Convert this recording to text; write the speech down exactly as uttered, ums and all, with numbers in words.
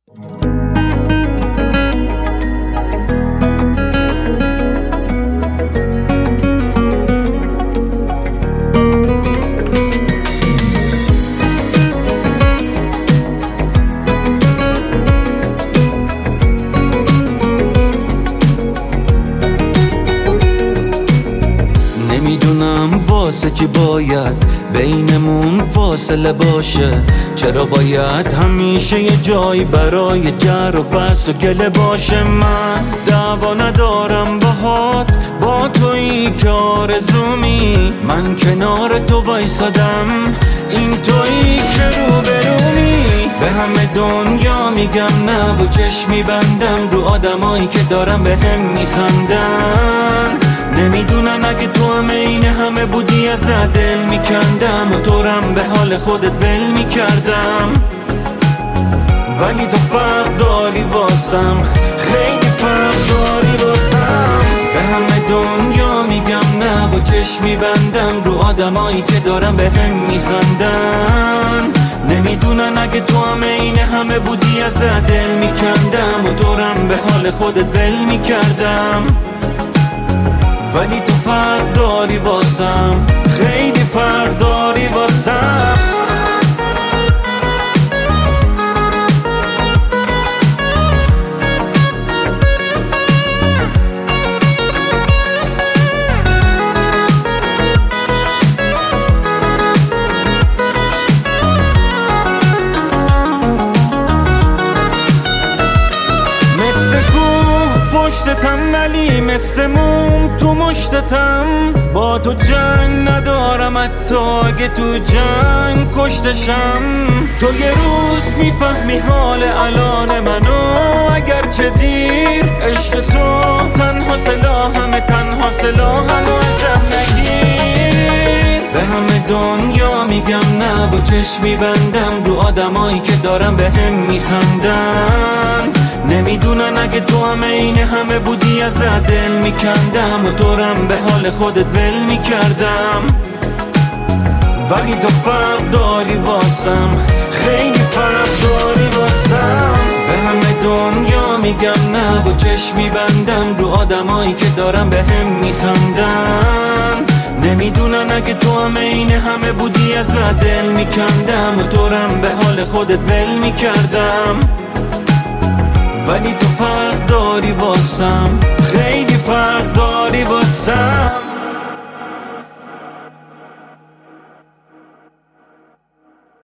نمیدونم واسه چی باید بینمون فاصله باشه، چرا باید همیشه یه جایی برای جر و بحث و گله باشه. من دعوا ندارم باهات، با تویی که آرزومی، من کنار تو وایسادم، این تویی که روبرومی. به همه دنیا میگم نه و چشمی بندم رو آدمایی که دارم به هم میخندن. نمیدونن اگه تو هم این همه بودی از دل میکندم و تورم به حال خودت ول میکردم. ولی تو فرق داری واسم، خیلی فرق داری واسم. به همه دنیا میگم نه و چشمی بندم رو آدمایی که دارم به هم میخندن. نمیدونن اگه تو هم این همه بودی از دل میکندم و تورم به حال خودت ول میکردم. ولی تو فرق داری واسم، خیلی فرق داری واسم. پشتتم ولی مثل موم تو مشتتم، با تو جنگ ندارم حتی اگه تو جنگ کشتشم. تو یه روز میفهمی حال الان منو اگرچه دیر، عشق تو تنها سلاحمه، تنها سلاحمو ازم نگیر. به همه دنیا میگم نه و چشمی بندم رو آدمایی که دارم به هم میخندن. نمیدونن اگه تو همه این همه بودی از دل میکندم و تورم به حال خودت ول میکردم. ولی تو فرق داری واسم، خیلی فرق داری واسم. به همه دنیا میگم نه و چشمی بندم رو آدمایی که دارم به هم میخندن. نمیدونن اگه تو همه این همه بودی از دل میکندم و تورم به حال خودت ول میکردم. ولی تو فرق داری واسم، خیلی فرق داری واسم.